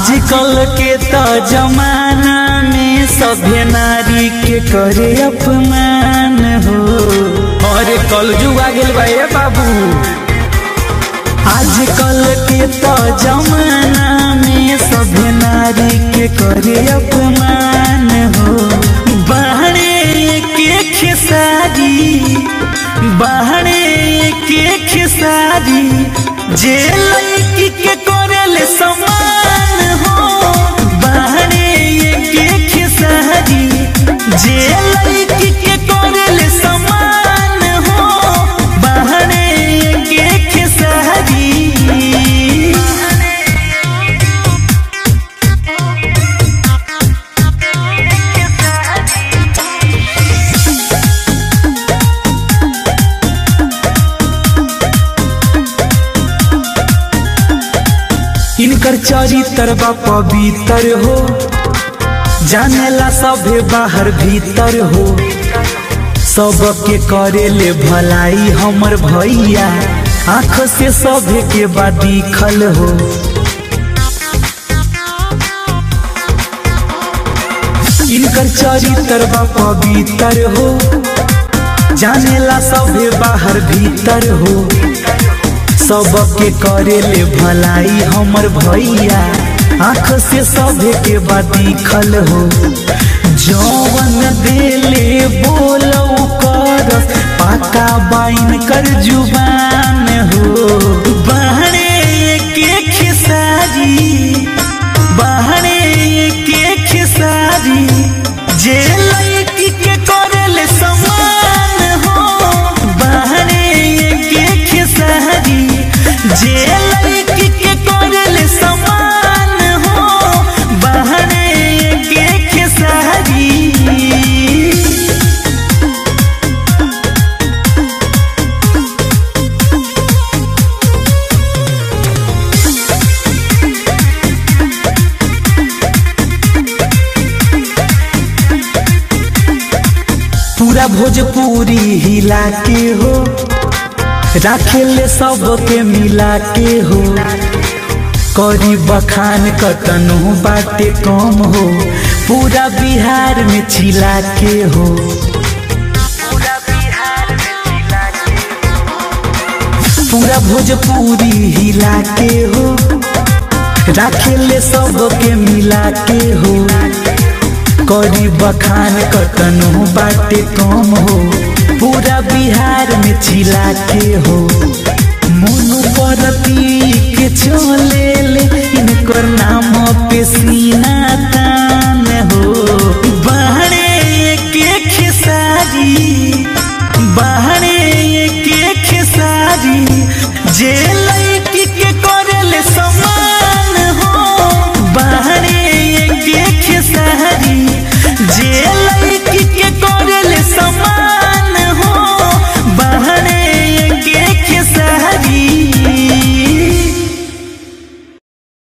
आजकल के तो जमाना में सभ्य नारी के करे अपमान हो। और कल जुग आ गेल बा बाबू। आजकल के तो जमाना में सभ्य नारी के करे अपमान हो। बहने के खेसारी बहने के खेसारी जे लड़की के करेले समान हो। बहने के खेसारी जे लड़की के करेले समान हो। बहने के खेसारी इनकर चरित्र बा पवित्र हो। जानेला सभे बाहर भीतर हो। सबके करेले भलाई हमर भैया आँख से सभे के बा दिखल हो। इनकर चरित्र बा पवित्र हो। जानेला सभे बाहर भीतर हो। सबके करेले भलाई हमर भैया आँख से सभे के बा दिखल हो। जौवन देले बोलो कर पाका बाइन कर जुबान हो। बहने के खेसारी बहने के खेसारी जे लड़की के करेले समान हो। बहने के खेसारी जे लड़की के करेले समान हो। बहने के खेसारी पूरा भोजपुरी हिला के हो। राखेले सबके मिला के हो। करी बखान कतनो बाटे कम हो। पूरा बिहार में चिल्ला के हो। पूरा भोजपुरी हिला के हो। राखेले सबके मिला के हो। करी बखान कतनो बाटे कम हो। पूरा बिहार में चिल्ला के हो। मुनु परती के चले ले इनकर नाम पे सीना